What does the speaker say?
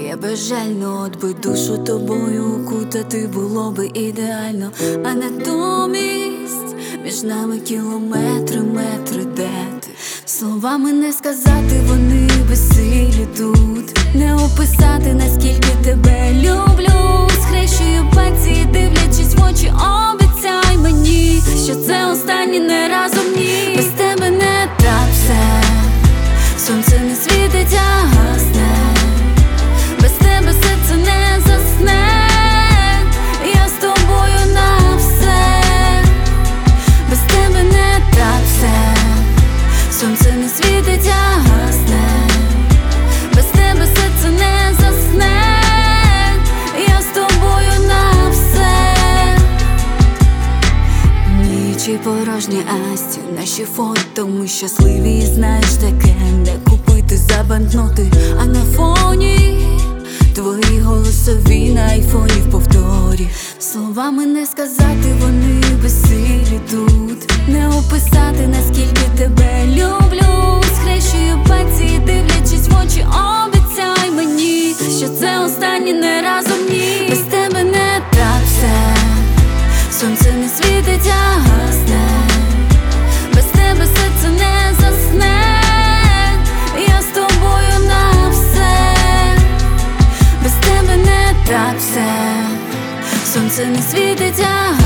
Я безжально от би душу тобою укутати було би ідеально, а натомість між нами кілометри, метри, де ти? Словами не сказати, вони безсилі тут. Не описати, наскільки тебе люблю. Схрещую пальці і дивлячись в очі, обіцяй мені, що це останні не разом ні. Без тебе не так все, сонце не світить, а гасне. Без тебе серце не засне. Я з тобою на все. Без тебе не так все, сонце не світить, а гасне. Без тебе серце не засне. Я з тобою на все. Нічі порожні, а стіл наші фото. Ми щасливі, і знаєш таке не купити за банкноти. А на фоні твої голосові на айфоні в повторі. Словами не сказати, вони безсилі тут. Не описати, наскільки тебе люблю. Схрещую пальці і дивлячись в очі, обіцяй мені, що це останні не разом ні. Без тебе не так все, сонце не світить, а гасне. Без тебе серце не засне. Я з тобою на все. Без тебе не так все, сонце не світить, а